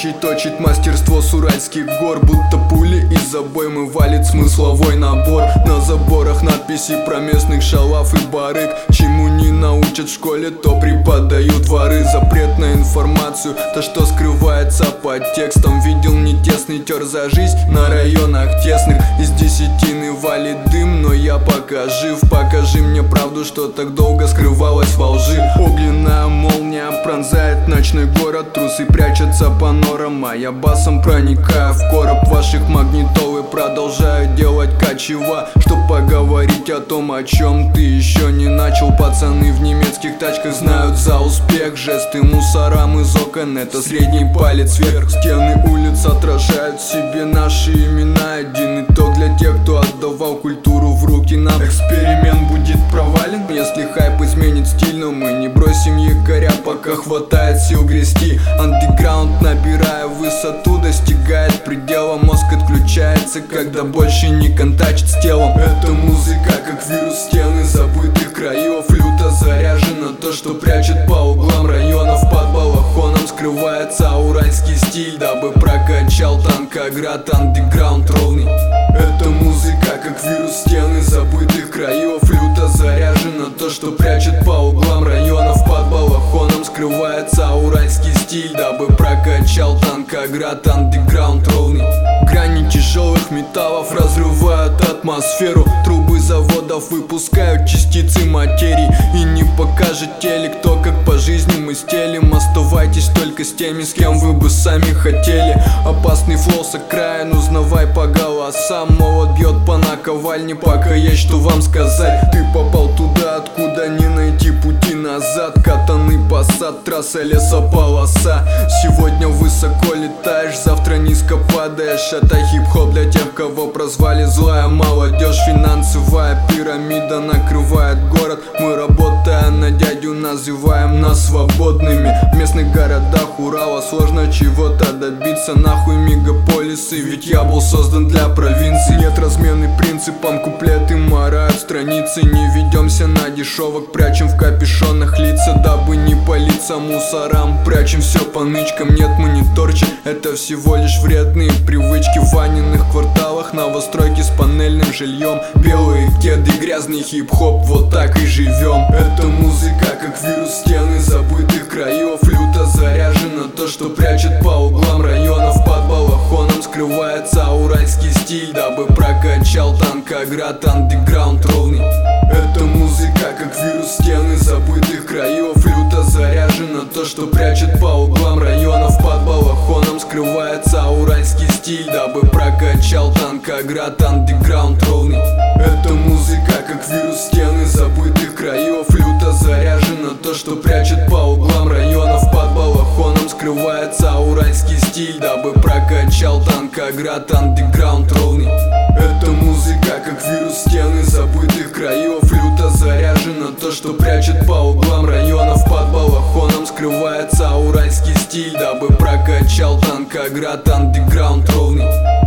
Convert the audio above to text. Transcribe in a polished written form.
точит мастерство с уральских гор. Будто пули из обоймы валит смысловой набор. На заборах надписи про местных шалав и барыг. Чему не научат в школе, то преподают воры. Запрет на информацию, то что скрывается под текстом. Видел не тесный, тер за жизнь на районах тесных. Из десятины валит дым, но я пока жив. Покажи мне правду, что так долго скрывалась во лжи. Огненная молния пронзает ночной город. Трусы прячутся по норам, а я басом проникаю в короб ваших магнитол и продолжаю делать качева, чтоб поговорить о том, о чем ты еще не начал. Пацаны в немецких тачках знают за успех. Жесты мусорам из окон — это средний палец вверх. Стены улиц отражают в себе наши имена. Один итог для тех, кто отдавал культуру в руки нам. Эксперимент будет провален, если хайп изменит стиль. Но мы не бросим якоря, пока хватает сил грести. Андеграунд, набирая высоту, достигает предела. Мозг отключается, когда больше не контачит с телом. Эта музыка как вирус стены забытых краев. Люто заряжено то, что прячет по углам районов. Под балахоном скрывается уральский стиль, дабы прокачал Танкоград андеграунд ровный. Эта музыка как вирус стены забытых краев. Люто заряжено то, что прячет по углам районов. Под балахоном скрывается уральский стиль, дабы прокачал Танкоград андеграунд ровный. Грани тяжелых металлов разрывают атмосферу. Трубы заводов выпускают частицы материи. И не покажет телек то, как по жизни мы стелим. Оставайтесь только с теми, с кем вы бы сами хотели. Опасный флоу с окраин, узнавай по голосам. Молот бьет по наковальне, пока есть что вам сказать. Ты попал туда, откуда не найти пути назад. Катанный посад, трасса, лесополоса. Сегодня высоко летаешь, завтра низко падаешь. Это хип-хоп для тех, кого прозвали злая молодежь. Финансовая пирамида накрывает город. Мы, работая на дядю, называем нас свободными. В местных городах Урала сложно чего-то добиться. Нахуй мегаполисы, ведь я был создан для провинции. Нет размены принципам, куплеты марают страницы. Не ведемся на дешевок, прячем в капюшонах лица, дабы не палиться мусорам. Прячем все по нычкам, нет, мы не торчим. Это всего лишь вредные привычки. В ванниных кварталах новостройки с панельным жильем. Белые кеды, грязный хип-хоп, вот так и живем. Эта музыка как вирус стены забытых краев. Люто заряжено то, что прячет по углам районов. Под балахоном скрывается уральский стиль, дабы прокачал Танкоград андеграунд ровный. Эта музыка как вирус стены забытых краев. Люто заряжено то, что прячет по углам районов. Под балахоном скрывается уральский стиль, дабы прокачал Танкоград андеграунд ровный. Эта музыка как вирус стены забытых краев. Люто заряжено то, что прячет по углам районов. Под балахоном скрывается уральский стиль, дабы прокачал Танкоград андеграунд ровный. Эта музыка как вирус стены забытых краев. Люто заряжено то, что прячет по углам районов. Под балахоном скрывается уральский стиль, дабы прокачал Танкоград андеграунд ровный.